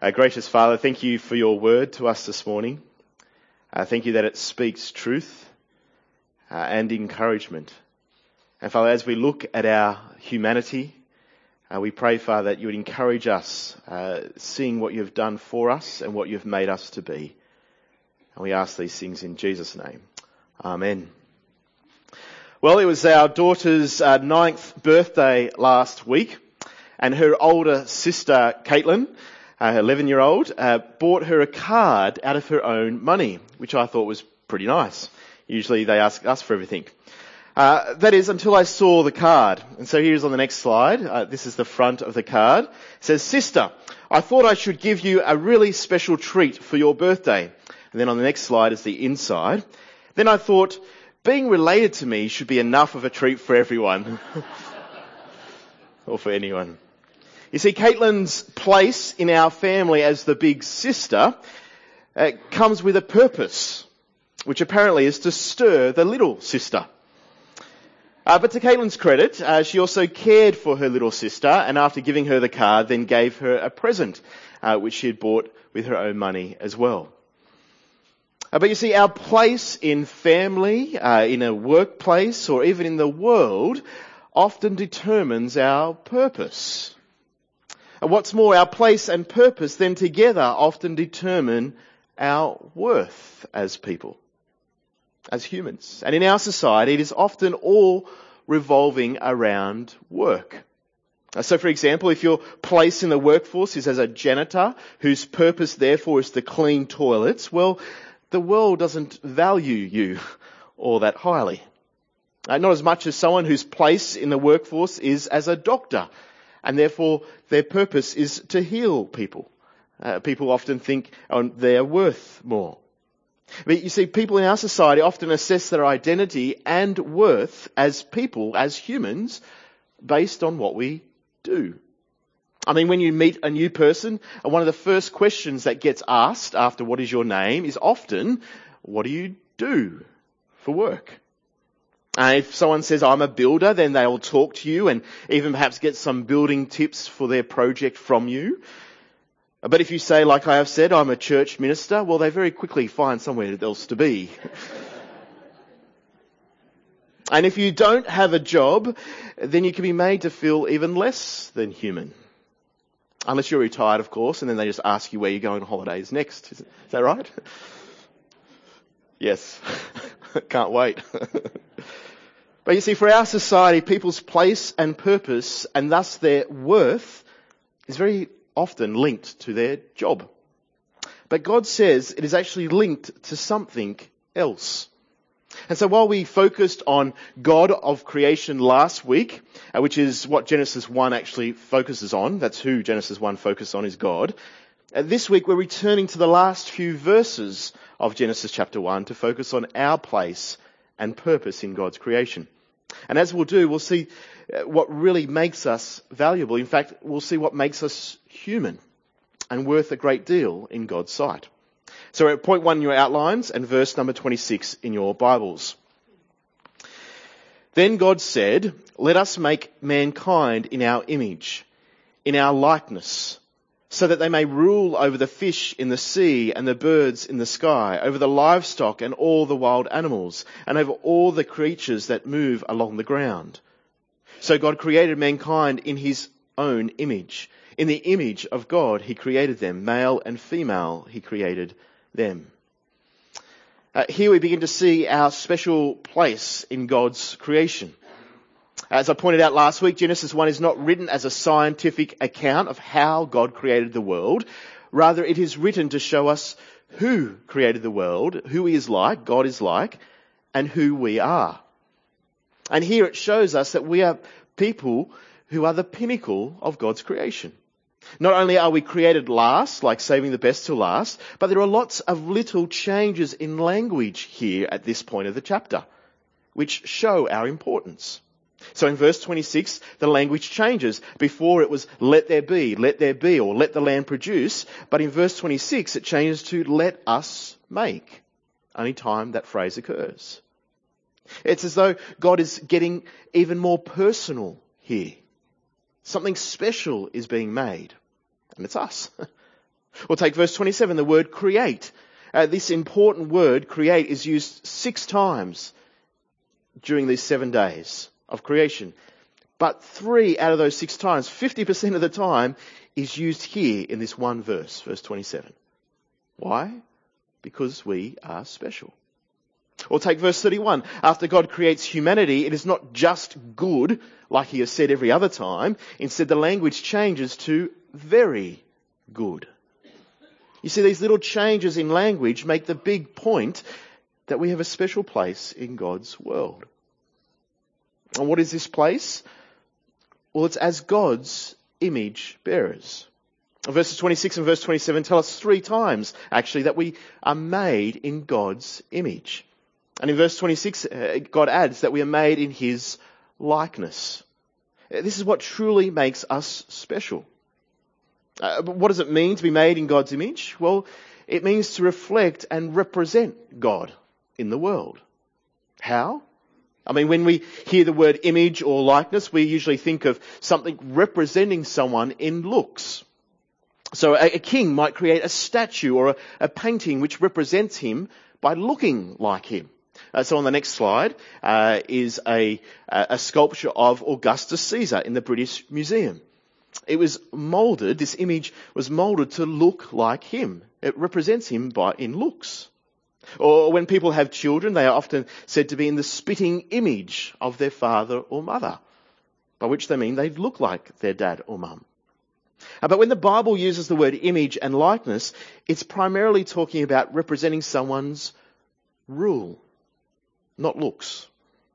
Gracious Father, thank you for your word to us this morning. Thank you that it speaks truth and encouragement. And Father, as we look at our humanity, we pray, Father, that you would encourage us, seeing what you've done for us and what you've made us to be. And we ask these things in Jesus' name. Amen. Well, it was our daughter's 9th birthday last week, and her older sister, Caitlin, her 11-year-old, bought her a card out of her own money, which I thought was pretty nice. Usually they ask us for everything. That is, until I saw the card. And so here's on the next slide. This is the front of the card. It says, "Sister, I thought I should give you a really special treat for your birthday." And then on the next slide is the inside. "Then I thought, being related to me should be enough of a treat for everyone." Or for anyone. You see, Caitlin's place in our family as the big sister comes with a purpose, which apparently is to stir the little sister. But to Caitlin's credit, she also cared for her little sister, and after giving her the card, then gave her a present, which she had bought with her own money as well. But you see, our place in family, in a workplace, or even in the world, often determines our purpose. And what's more, our place and purpose then together often determine our worth as people, as humans. And in our society, it is often all revolving around work. So for example, if your place in the workforce is as a janitor, whose purpose therefore is to clean toilets, well, the world doesn't value you all that highly. Not as much as someone whose place in the workforce is as a doctor, and therefore their purpose is to heal people. People often think they're worth more. But you see, people in our society often assess their identity and worth as people, as humans, based on what we do. I mean, when you meet a new person, one of the first questions that gets asked after "what is your name" is often, "what do you do for work?" If someone says, "I'm a builder," then they'll talk to you and even perhaps get some building tips for their project from you. But if you say, like I have said, "I'm a church minister," well, they very quickly find somewhere else to be. And if you don't have a job, then you can be made to feel even less than human. Unless you're retired, of course, and then they just ask you where you're going on holidays next. Is that right? Yes. Can't wait. But you see, for our society, people's place and purpose, and thus their worth, is very often linked to their job. But God says it is actually linked to something else. And so while we focused on God of creation last week, which is what Genesis 1 actually focuses on, that's who Genesis 1 focuses on, is God. This week we're returning to the last few verses of Genesis chapter 1 to focus on our place and purpose in God's creation. And as we'll do, we'll see what really makes us valuable. In fact, we'll see what makes us human and worth a great deal in God's sight. So we're at point 1 in your outlines and verse number 26 in your Bibles. "Then God said, 'Let us make mankind in our image, in our likeness, so that they may rule over the fish in the sea and the birds in the sky, over the livestock and all the wild animals, and over all the creatures that move along the ground.' So God created mankind in his own image. In the image of God he created them, male and female he created them." Here we begin to see our special place in God's creation. As I pointed out last week, Genesis 1 is not written as a scientific account of how God created the world. Rather, it is written to show us who created the world, who he is like, God is like, and who we are. And here it shows us that we are people who are the pinnacle of God's creation. Not only are we created last, like saving the best till last, but there are lots of little changes in language here at this point of the chapter, which show our importance. So in verse 26, the language changes. Before it was let there be, or let the land produce. But in verse 26, it changes to let us make, any time that phrase occurs. It's as though God is getting even more personal here. Something special is being made. And it's us. Or take verse 27, the word create. This important word, create, is used 6 times during these 7 days of creation. But 3 out of those 6 times, 50% of the time, is used here in this one verse, verse 27. Why? Because we are special. Or take verse 31. After God creates humanity, it is not just good, like he has said every other time. Instead, the language changes to very good. You see, these little changes in language make the big point that we have a special place in God's world. And what is this place? Well, it's as God's image bearers. Verses 26 and verse 27 tell us 3 times, actually, that we are made in God's image. And in verse 26, God adds that we are made in his likeness. This is what truly makes us special. What does it mean to be made in God's image? Well, it means to reflect and represent God in the world. How? I mean, when we hear the word image or likeness, we usually think of something representing someone in looks. So a king might create a statue or a painting which represents him by looking like him. So on the next slide is a sculpture of Augustus Caesar in the British Museum. It was moulded, this image was moulded to look like him. It represents him in looks. Or when people have children, they are often said to be in the spitting image of their father or mother, by which they mean they look like their dad or mum. But when the Bible uses the word image and likeness, it's primarily talking about representing someone's rule, not looks.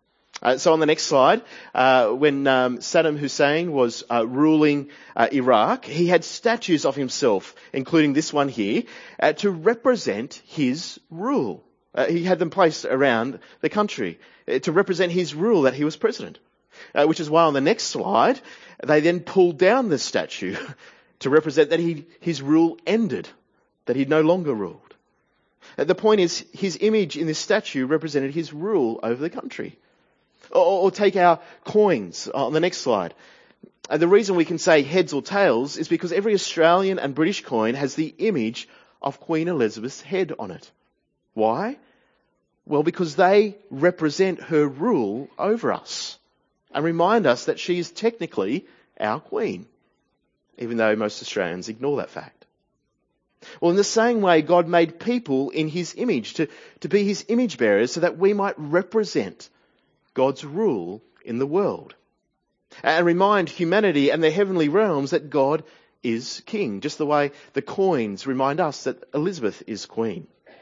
So on the next slide, when Saddam Hussein was ruling Iraq, he had statues of himself, including this one here, to represent his rule. He had them placed around the country to represent his rule that he was president. Which is why on the next slide, they then pulled down the statue to represent that his rule ended, that he no longer ruled. The point is, his image in this statue represented his rule over the country. Or take our coins on the next slide. The reason we can say heads or tails is because every Australian and British coin has the image of Queen Elizabeth's head on it. Why? Well, because they represent her rule over us and remind us that she is technically our queen, even though most Australians ignore that fact. Well, in the same way, God made people in his image to be his image bearers so that we might represent God's rule in the world and remind humanity and the heavenly realms that God is king, just the way the coins remind us that Elizabeth is queen.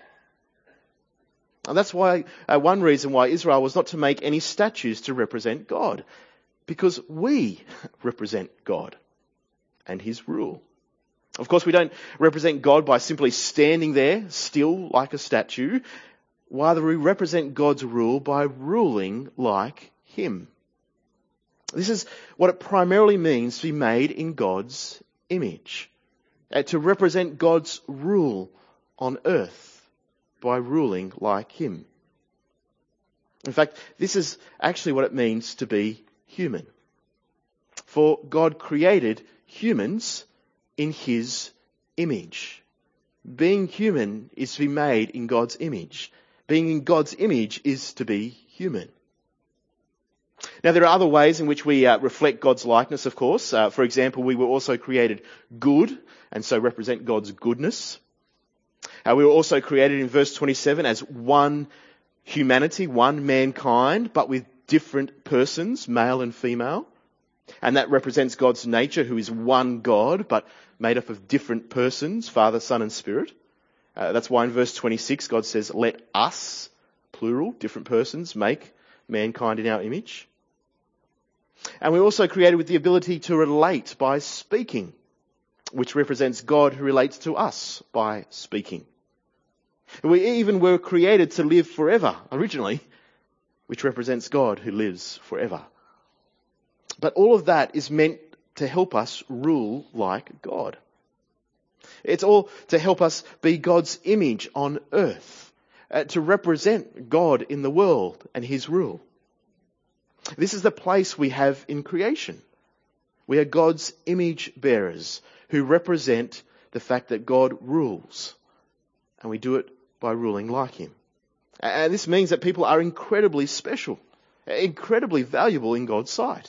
And that's why one reason why Israel was not to make any statues to represent God, because we represent God and his rule. Of course, we don't represent God by simply standing there still like a statue. Rather, we represent God's rule by ruling like him. This is what it primarily means to be made in God's image. To represent God's rule on earth by ruling like him. In fact, this is actually what it means to be human. For God created humans in his image. Being human is to be made in God's image. Being in God's image is to be human. Now, there are other ways in which we reflect God's likeness, of course. For example, we were also created good, and so represent God's goodness. We were also created in verse 27 as one humanity, one mankind, but with different persons, male and female. And that represents God's nature, who is one God, but made up of different persons, Father, Son, and Spirit. That's why in verse 26 God says, let us, plural, different persons, make mankind in our image. And we're also created with the ability to relate by speaking, which represents God who relates to us by speaking. We even were created to live forever, originally, which represents God who lives forever. But all of that is meant to help us rule like God. It's all to help us be God's image on earth, to represent God in the world and his rule. This is the place we have in creation. We are God's image bearers who represent the fact that God rules, and we do it by ruling like him. And this means that people are incredibly special, incredibly valuable in God's sight.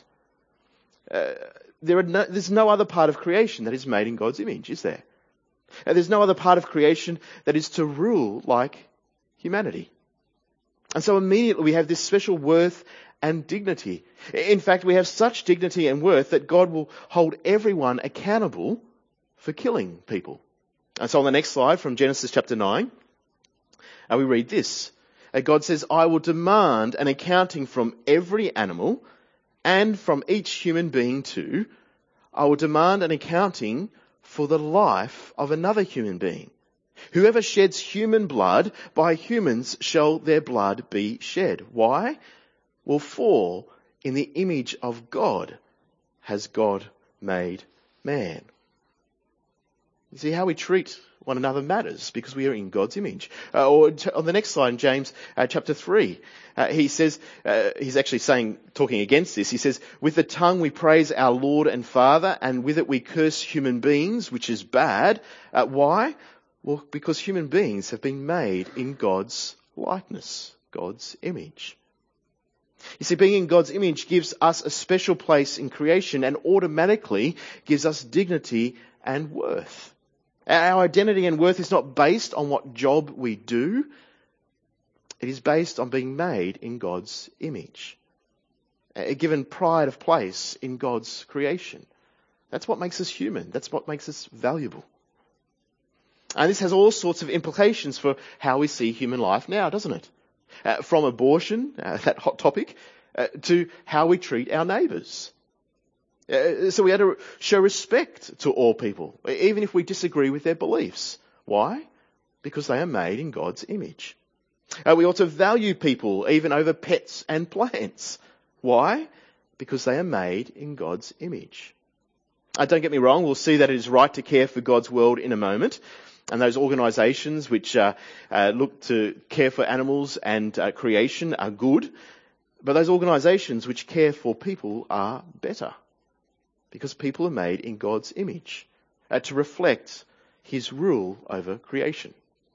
There's no other part of creation that is made in God's image, is there? There's no other part of creation that is to rule like humanity. And so immediately we have this special worth and dignity. In fact, we have such dignity and worth that God will hold everyone accountable for killing people. And so on the next slide from Genesis chapter 9, we read this. God says, I will demand an accounting from every animal and from each human being too. I will demand an accounting for the life of another human being. Whoever sheds human blood, by humans shall their blood be shed. Why? Well, for in the image of God has God made man. You see, how we treat one another matters because we are in God's image. On the next slide in James chapter 3, he says, he's actually talking against this, he says, with the tongue we praise our Lord and Father, and with it we curse human beings, which is bad. Why? Well, because human beings have been made in God's likeness, God's image. You see, being in God's image gives us a special place in creation and automatically gives us dignity and worth. Our identity and worth is not based on what job we do. It is based on being made in God's image. Given pride of place in God's creation. That's what makes us human. That's what makes us valuable. And this has all sorts of implications for how we see human life now, doesn't it? From abortion, that hot topic, to how we treat our neighbours. So we had to show respect to all people, even if we disagree with their beliefs. Why? Because they are made in God's image. We ought to value people even over pets and plants. Why? Because they are made in God's image. Don't get me wrong, we'll see that it is right to care for God's world in a moment. And those organisations which look to care for animals and creation are good. But those organisations which care for people are better. Because people are made in God's image to reflect his rule over creation.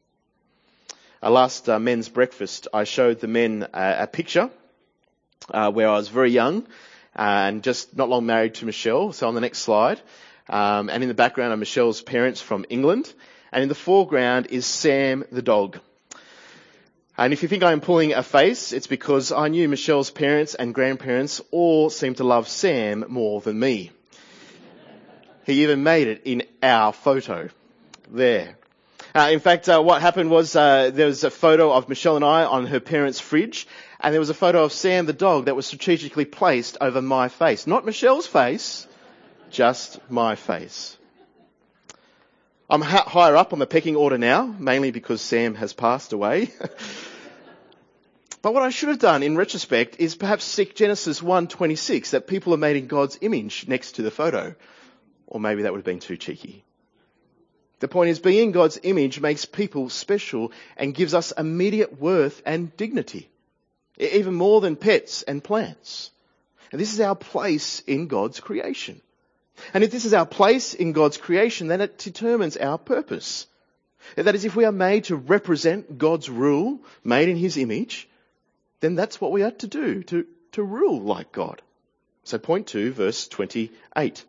Last men's breakfast, I showed the men a picture where I was very young and just not long married to Michelle. So on the next slide. And in the background are Michelle's parents from England. And in the foreground is Sam the dog. And if you think I'm pulling a face, it's because I knew Michelle's parents and grandparents all seem to love Sam more than me. He even made it in our photo there. In fact, what happened was there was a photo of Michelle and I on her parents' fridge, and there was a photo of Sam the dog that was strategically placed over my face. Not Michelle's face, just my face. I'm higher up on the pecking order now, mainly because Sam has passed away. But what I should have done in retrospect is perhaps stick Genesis 1:26, that people are made in God's image, next to the photo. Or maybe that would have been too cheeky. The point is, being in God's image makes people special and gives us immediate worth and dignity. Even more than pets and plants. And this is our place in God's creation. And if this is our place in God's creation, then it determines our purpose. That is, if we are made to represent God's rule, made in his image, then that's what we are to do, to rule like God. So point 2, verse 28.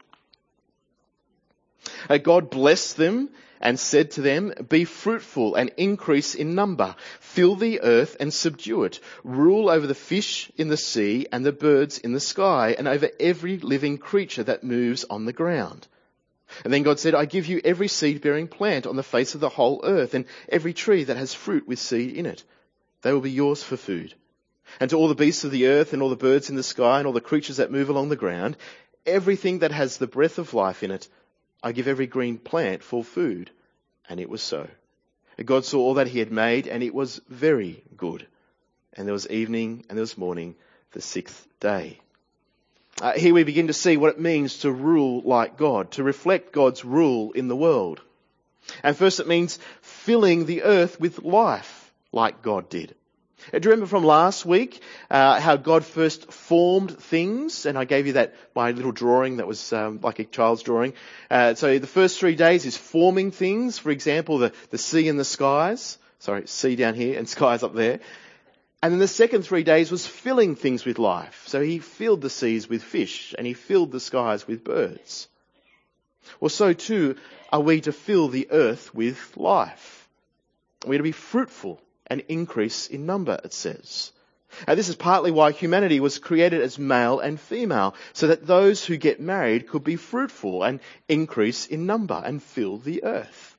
God blessed them and said to them, be fruitful and increase in number, fill the earth and subdue it, rule over the fish in the sea and the birds in the sky, and over every living creature that moves on the ground. And then God said, I give you every seed-bearing plant on the face of the whole earth, and every tree that has fruit with seed in it. They will be yours for food. And to all the beasts of the earth and all the birds in the sky and all the creatures that move along the ground, everything that has the breath of life in it, I give every green plant for food. And it was so. And God saw all that he had made, and it was very good. And there was evening and there was morning, the 6th day. Here we begin to see what it means to rule like God, to reflect God's rule in the world. And first it means filling the earth with life like God did. Do you remember from last week how God first formed things? And I gave you my little drawing that was like a child's drawing. So the first 3 days is forming things. For example, the sea and the skies. Sorry, sea down here and skies up there. And then the second 3 days was filling things with life. So he filled the seas with fish and he filled the skies with birds. Well, so too are we to fill the earth with life. We're to be fruitful and increase in number, it says. And this is partly why humanity was created as male and female, so that those who get married could be fruitful and increase in number and fill the earth.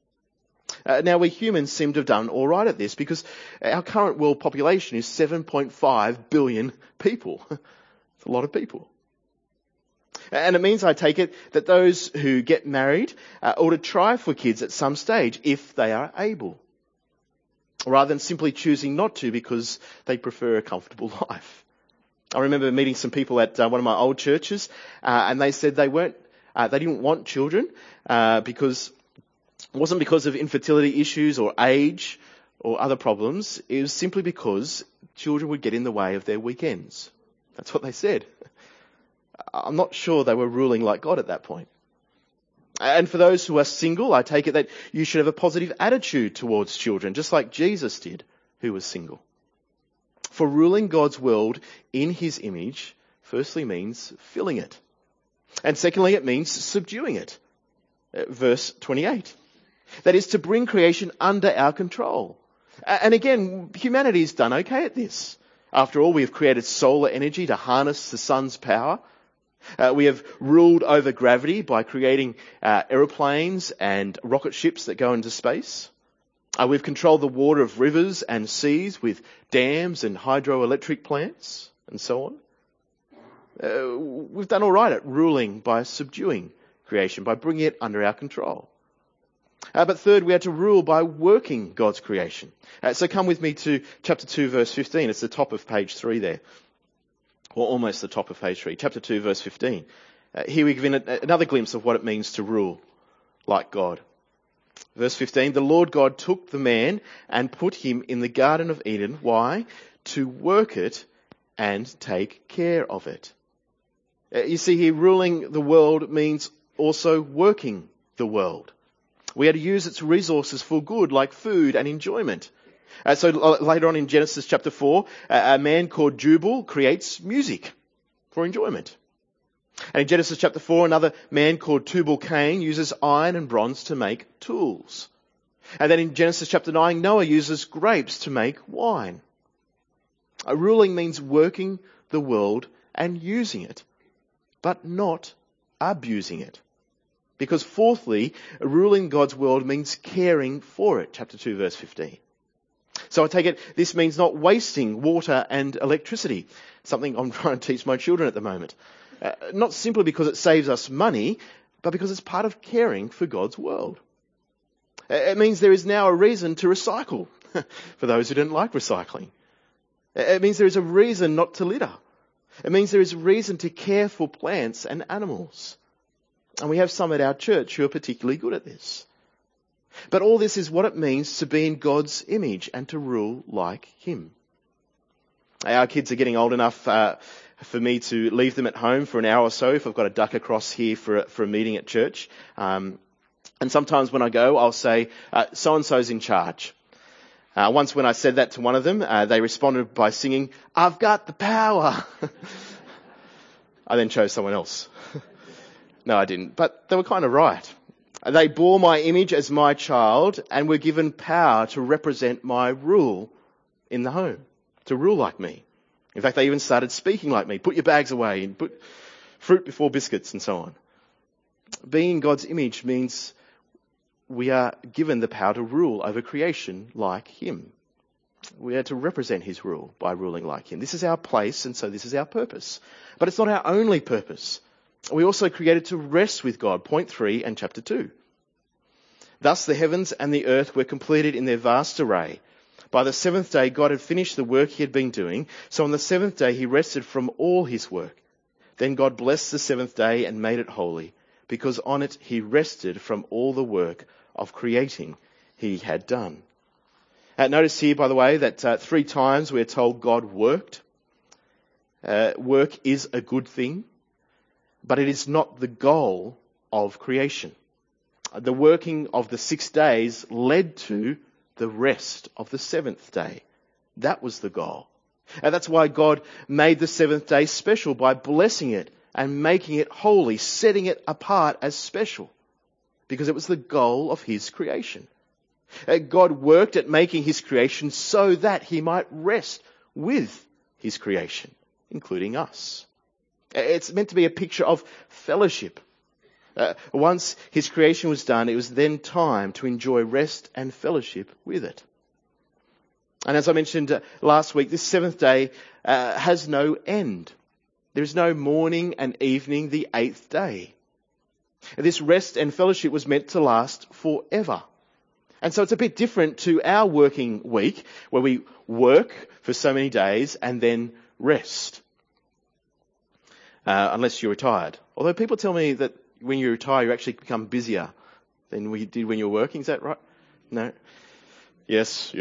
Now, we humans seem to have done all right at this because our current world population is 7.5 billion people. It's a lot of people. And it means, I take it, that those who get married ought to try for kids at some stage if they are able, rather than simply choosing not to because they prefer a comfortable life. I remember meeting some people at one of my old churches, and they said they didn't want children because it wasn't because of infertility issues or age or other problems. It was simply because children would get in the way of their weekends. That's what they said. I'm not sure they were ruling like God at that point. And for those who are single, I take it that you should have a positive attitude towards children, just like Jesus did, who was single. For ruling God's world in his image, firstly means filling it. And secondly, it means subduing it. Verse 28. That is to bring creation under our control. And again, humanity's done okay at this. After all, we have created solar energy to harness the sun's power. We have ruled over gravity by creating aeroplanes and rocket ships that go into space. We've controlled the water of rivers and seas with dams and hydroelectric plants and so on. We've done all right at ruling by subduing creation, by bringing it under our control. But third, we are to rule by working God's creation. So come with me to chapter 2, verse 15. It's the top of page 3 there. Or almost the top of page 3. Chapter 2, verse 15. Here we give another glimpse of what it means to rule like God. Verse 15, the Lord God took the man and put him in the Garden of Eden. Why? To work it and take care of it. You see here, ruling the world means also working the world. We are to use its resources for good, like food and enjoyment. So later on in Genesis chapter 4, a man called Jubal creates music for enjoyment. And in Genesis chapter 4, another man called Tubal-Cain uses iron and bronze to make tools. And then in Genesis chapter 9, Noah uses grapes to make wine. Ruling means working the world and using it, but not abusing it. Because fourthly, ruling God's world means caring for it. Chapter 2, verse 15. So I take it this means not wasting water and electricity, something I'm trying to teach my children at the moment. Not simply because it saves us money, but because it's part of caring for God's world. It means there is now a reason to recycle, for those who don't like recycling. It means there is a reason not to litter. It means there is a reason to care for plants and animals. And we have some at our church who are particularly good at this. But all this is what it means to be in God's image and to rule like him. Our kids are getting old enough for me to leave them at home for an hour or so if I've got to duck across here for a meeting at church. And sometimes when I go, I'll say, so-and-so's in charge. Once when I said that to one of them, they responded by singing, "I've got the power." I then chose someone else. No, I didn't. But they were kind of right. They bore my image as my child and were given power to represent my rule in the home, to rule like me. In fact, they even started speaking like me. Put your bags away and put fruit before biscuits and so on. Being God's image means we are given the power to rule over creation like him. We are to represent his rule by ruling like him. This is our place, and so this is our purpose. But it's not our only purpose. We also created to rest with God. Point 3 and chapter 2. Thus the heavens and the earth were completed in their vast array. By the seventh day, God had finished the work he had been doing. So on the seventh day, he rested from all his work. Then God blessed the seventh day and made it holy, because on it he rested from all the work of creating he had done. Notice here, by the way, that 3 times we're told God worked. Work is a good thing, but it is not the goal of creation. The working of the 6 days led to the rest of the 7th day. That was the goal. And that's why God made the 7th day special by blessing it and making it holy, setting it apart as special, because it was the goal of his creation. God worked at making his creation so that he might rest with his creation, including us. It's meant to be a picture of fellowship. Once his creation was done, it was then time to enjoy rest and fellowship with it. And as I mentioned last week, this 7th day has no end. There is no morning and evening, the 8th day. This rest and fellowship was meant to last forever. And so it's a bit different to our working week, where we work for so many days and then rest. Unless you're retired. Although people tell me that when you retire, you actually become busier than we did when you were working. Is that right? No? Yes.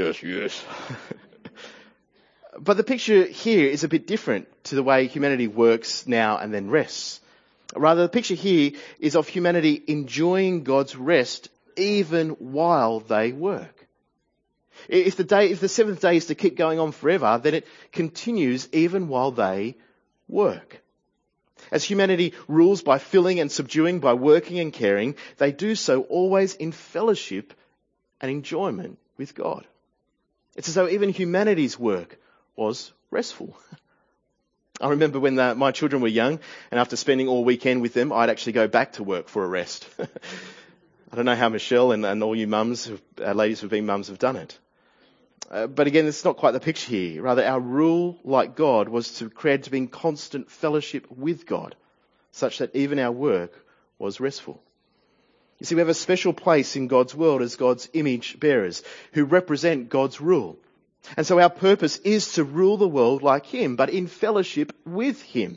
But the picture here is a bit different to the way humanity works now and then rests. Rather, the picture here is of humanity enjoying God's rest even while they work. If the 7th day is to keep going on forever, then it continues even while they work. As humanity rules by filling and subduing, by working and caring, they do so always in fellowship and enjoyment with God. It's as though even humanity's work was restful. I remember when my children were young, and after spending all weekend with them, I'd actually go back to work for a rest. I don't know how Michelle and all you mums, ladies who've been mums, have done it. But again, it's not quite the picture here. Rather, our rule, like God, was to create to be in constant fellowship with God, such that even our work was restful. You see, we have a special place in God's world as God's image bearers, who represent God's rule. And so our purpose is to rule the world like him, but in fellowship with him.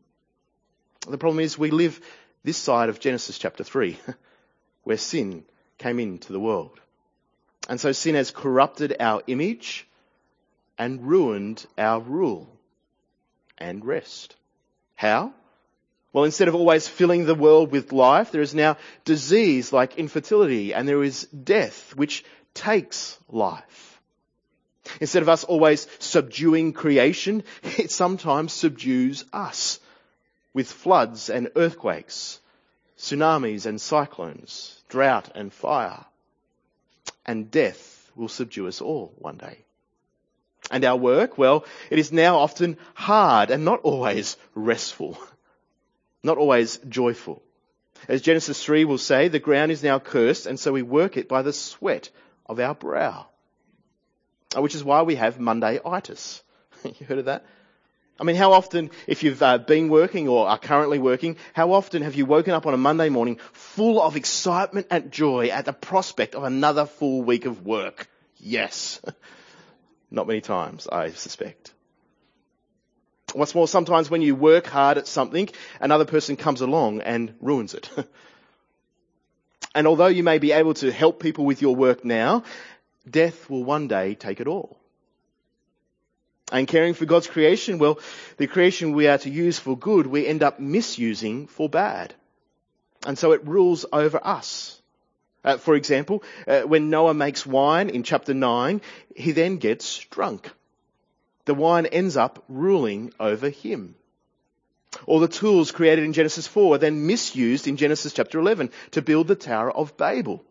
The problem is we live this side of Genesis chapter 3, where sin came into the world. And so sin has corrupted our image and ruined our rule and rest. How? Well, instead of always filling the world with life, there is now disease like infertility, and there is death which takes life. Instead of us always subduing creation, it sometimes subdues us with floods and earthquakes, tsunamis and cyclones, drought and fire. And death will subdue us all one day. And our work, well, it is now often hard and not always restful, not always joyful. As Genesis 3 will say, the ground is now cursed, and so we work it by the sweat of our brow. Which is why we have Monday-itis. You heard of that? I mean, how often, if you've been working or are currently working, how often have you woken up on a Monday morning full of excitement and joy at the prospect of another full week of work? Yes. Not many times, I suspect. What's more, sometimes when you work hard at something, another person comes along and ruins it. And although you may be able to help people with your work now, death will one day take it all. And caring for God's creation, well, the creation we are to use for good, we end up misusing for bad. And so it rules over us. For example, when Noah makes wine in chapter 9, he then gets drunk. The wine ends up ruling over him. Or the tools created in Genesis 4 are then misused in Genesis chapter 11 to build the Tower of Babel.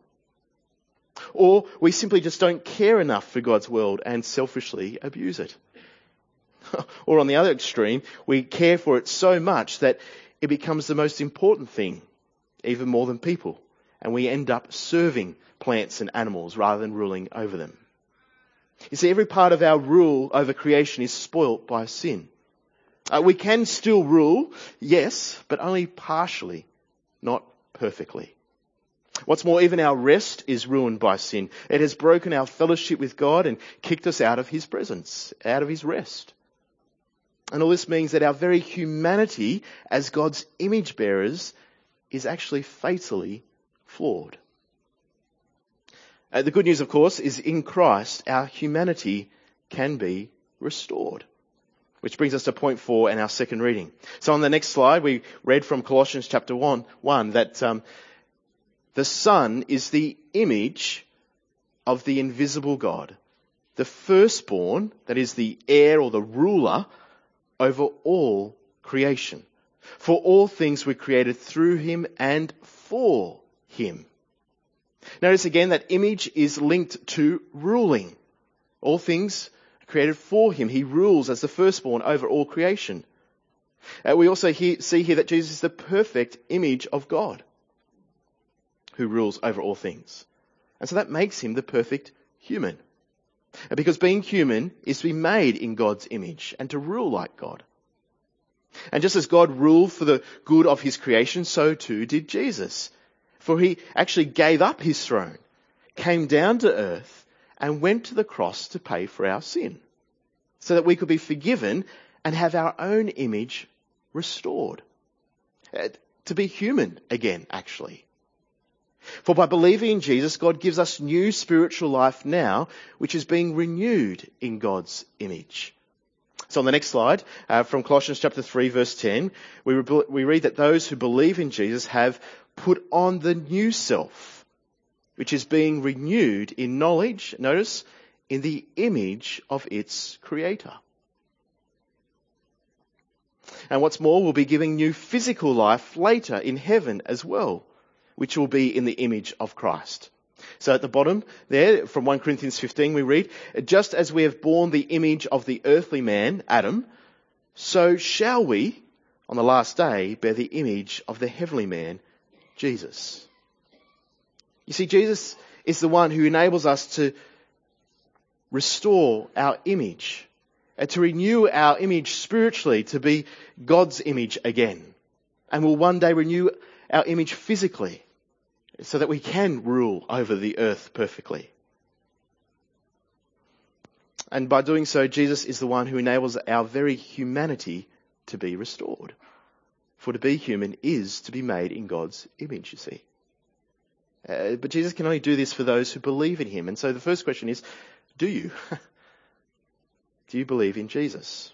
Or we simply just don't care enough for God's world and selfishly abuse it. Or on the other extreme, we care for it so much that it becomes the most important thing, even more than people. And we end up serving plants and animals rather than ruling over them. You see, every part of our rule over creation is spoilt by sin. We can still rule, yes, but only partially, not perfectly. What's more, even our rest is ruined by sin. It has broken our fellowship with God and kicked us out of his presence, out of his rest. And all this means that our very humanity as God's image bearers is actually fatally flawed. The good news, of course, is in Christ, our humanity can be restored. Which brings us to point 4 and our second reading. So on the next slide, we read from Colossians chapter 1 that the Son is the image of the invisible God, the firstborn, that is the heir or the ruler over all creation. For all things were created through him and for him. Notice again that image is linked to ruling. All things created for him. He rules as the firstborn over all creation. We also see here that Jesus is the perfect image of God who rules over all things. And so that makes him the perfect human. Because being human is to be made in God's image and to rule like God. And just as God ruled for the good of his creation, so too did Jesus. For he actually gave up his throne, came down to earth, and went to the cross to pay for our sin, so that we could be forgiven and have our own image restored. To be human again, actually. For by believing in Jesus, God gives us new spiritual life now, which is being renewed in God's image. So on the next slide, from Colossians chapter 3, verse 10, we read that those who believe in Jesus have put on the new self, which is being renewed in knowledge, notice, in the image of its creator. And what's more, we'll be giving new physical life later in heaven as well, which will be in the image of Christ. So at the bottom there, from 1 Corinthians 15, we read, just as we have borne the image of the earthly man, Adam, so shall we, on the last day, bear the image of the heavenly man, Jesus. You see, Jesus is the one who enables us to restore our image, and to renew our image spiritually to be God's image again. And will one day renew our image physically so that we can rule over the earth perfectly. And by doing so, Jesus is the one who enables our very humanity to be restored. For to be human is to be made in God's image, you see. But Jesus can only do this for those who believe in him. And so the first question is, do you? Do you believe in Jesus?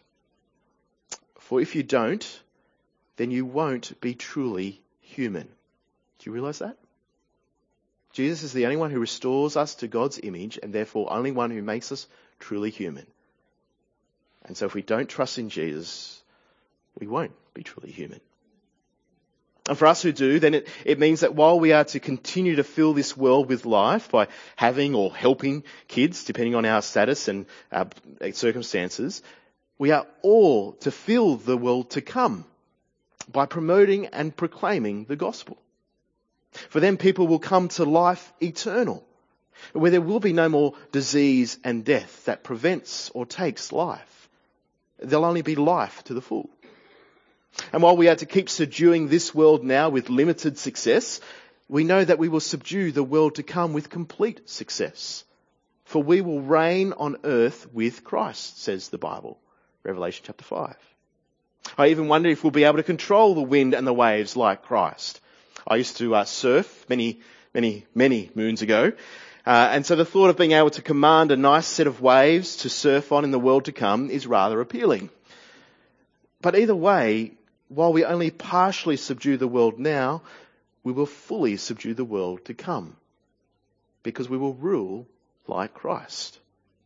For if you don't, then you won't be truly human. Do you realise that? Jesus is the only one who restores us to God's image, and therefore only one who makes us truly human. And so if we don't trust in Jesus, we won't be truly human. And for us who do, then it means that while we are to continue to fill this world with life by having or helping kids, depending on our status and our circumstances, we are all to fill the world to come by promoting and proclaiming the gospel. For then people will come to life eternal, where there will be no more disease and death that prevents or takes life. There'll only be life to the full. And while we are to keep subduing this world now with limited success, we know that we will subdue the world to come with complete success. For we will reign on earth with Christ, says the Bible, Revelation chapter 5. I even wonder if we'll be able to control the wind and the waves like Christ. I used to surf many moons ago. And so the thought of being able to command a nice set of waves to surf on in the world to come is rather appealing. But either way, while we only partially subdue the world now, we will fully subdue the world to come, because we will rule like Christ.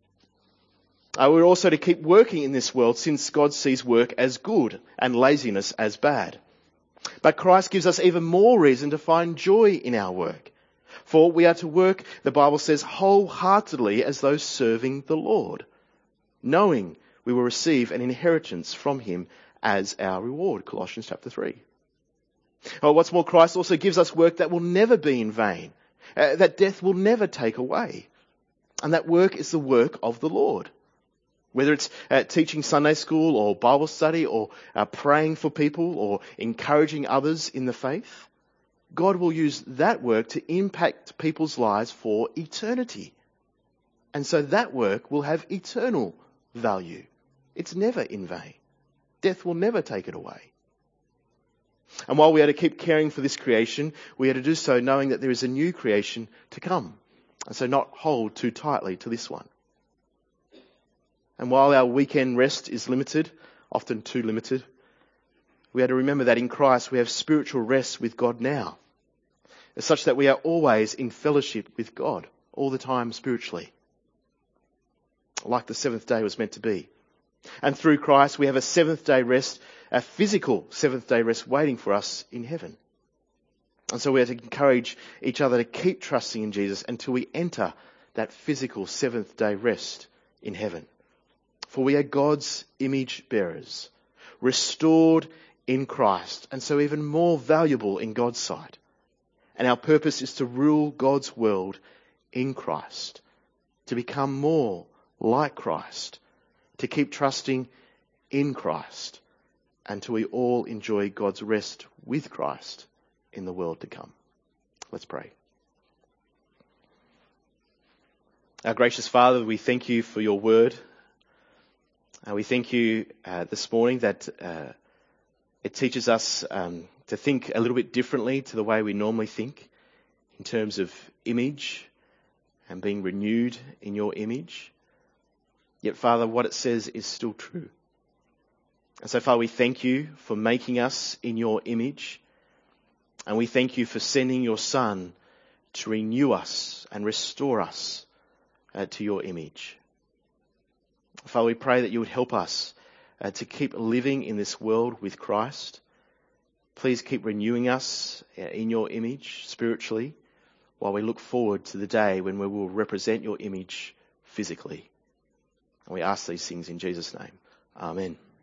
We're also to keep working in this world, since God sees work as good and laziness as bad. But Christ gives us even more reason to find joy in our work. For we are to work, the Bible says, wholeheartedly as though serving the Lord, knowing we will receive an inheritance from him as our reward. Colossians chapter 3. What's more, Christ also gives us work that will never be in vain, that death will never take away. And that work is the work of the Lord. Whether it's teaching Sunday school or Bible study or praying for people or encouraging others in the faith, God will use that work to impact people's lives for eternity. And so that work will have eternal value. It's never in vain. Death will never take it away. And while we are to keep caring for this creation, we are to do so knowing that there is a new creation to come. And so not hold too tightly to this one. And while our weekend rest is limited, often too limited, we are to remember that in Christ we have spiritual rest with God now, such that we are always in fellowship with God, all the time spiritually, like the seventh day was meant to be. And through Christ we have a seventh day rest, a physical seventh day rest waiting for us in heaven. And so we are to encourage each other to keep trusting in Jesus until we enter that physical seventh day rest in heaven. For we are God's image bearers, restored in Christ, and so even more valuable in God's sight. And our purpose is to rule God's world in Christ, to become more like Christ, to keep trusting in Christ, until we all enjoy God's rest with Christ in the world to come. Let's pray. Our gracious Father, we thank you for your word. We thank you this morning that it teaches us to think a little bit differently to the way we normally think in terms of image and being renewed in your image. Yet, Father, what it says is still true. And so, Father, we thank you for making us in your image. And we thank you for sending your Son to renew us and restore us to your image. Father, we pray that you would help us to keep living in this world with Christ. Please keep renewing us in your image spiritually while we look forward to the day when we will represent your image physically. And we ask these things in Jesus' name. Amen.